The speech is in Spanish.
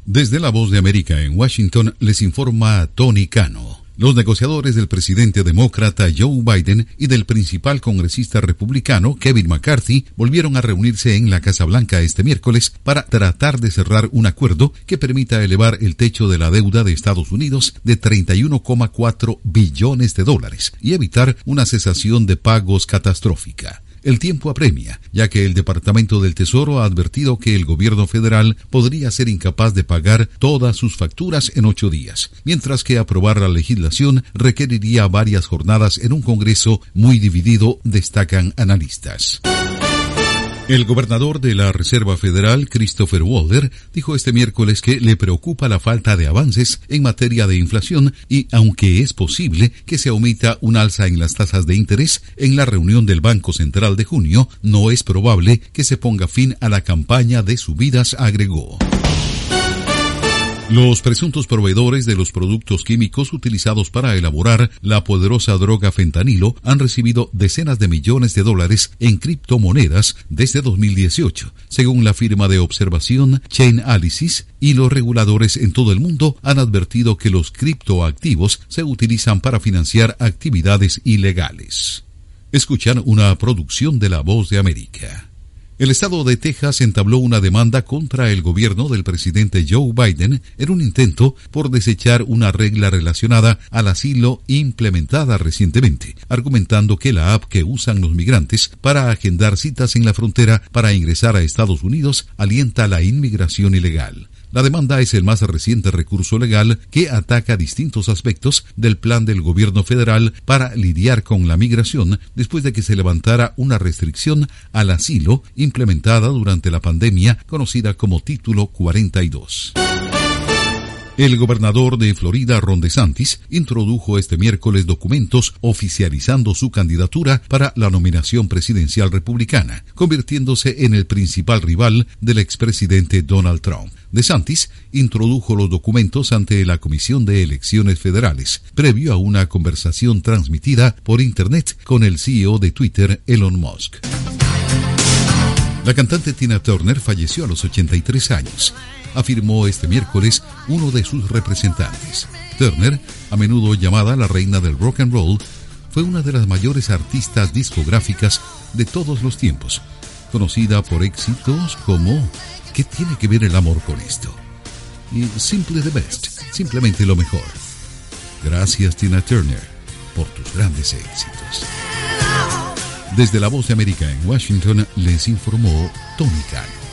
Desde La Voz de América en Washington les informa Tony Cano. Los negociadores del presidente demócrata Joe Biden y del principal congresista republicano Kevin McCarthy volvieron a reunirse en la Casa Blanca este miércoles para tratar de cerrar un acuerdo que permita elevar el techo de la deuda de Estados Unidos de $31,4 billones y evitar una cesación de pagos catastrófica. El tiempo apremia, ya que el Departamento del Tesoro ha advertido que el gobierno federal podría ser incapaz de pagar todas sus facturas en 8 días, mientras que aprobar la legislación requeriría varias jornadas en un Congreso muy dividido, destacan analistas. El gobernador de la Reserva Federal, Christopher Waller, dijo este miércoles que le preocupa la falta de avances en materia de inflación y, aunque es posible que se omita un alza en las tasas de interés en la reunión del Banco Central de junio, no es probable que se ponga fin a la campaña de subidas, agregó. Los presuntos proveedores de los productos químicos utilizados para elaborar la poderosa droga fentanilo han recibido decenas de millones de dólares en criptomonedas desde 2018, según la firma de observación Chainalysis, y los reguladores en todo el mundo han advertido que los criptoactivos se utilizan para financiar actividades ilegales. Escuchan una producción de La Voz de América. El estado de Texas entabló una demanda contra el gobierno del presidente Joe Biden en un intento por desechar una regla relacionada al asilo implementada recientemente, argumentando que la app que usan los migrantes para agendar citas en la frontera para ingresar a Estados Unidos alienta la inmigración ilegal. La demanda es el más reciente recurso legal que ataca distintos aspectos del plan del gobierno federal para lidiar con la migración después de que se levantara una restricción al asilo implementada durante la pandemia conocida como Título 42. El gobernador de Florida, Ron DeSantis, introdujo este miércoles documentos oficializando su candidatura para la nominación presidencial republicana, convirtiéndose en el principal rival del expresidente Donald Trump. DeSantis introdujo los documentos ante la Comisión de Elecciones Federales, previo a una conversación transmitida por Internet con el CEO de Twitter, Elon Musk. La cantante Tina Turner falleció a los 83 años. Afirmó este miércoles uno de sus representantes. Turner, a menudo llamada la reina del rock and roll, fue una de las mayores artistas discográficas de todos los tiempos, conocida por éxitos como ¿Qué tiene que ver el amor con esto? Y Simply the Best, simplemente lo mejor. Gracias, Tina Turner, por tus grandes éxitos. Desde La Voz de América en Washington les informó Tony Cano.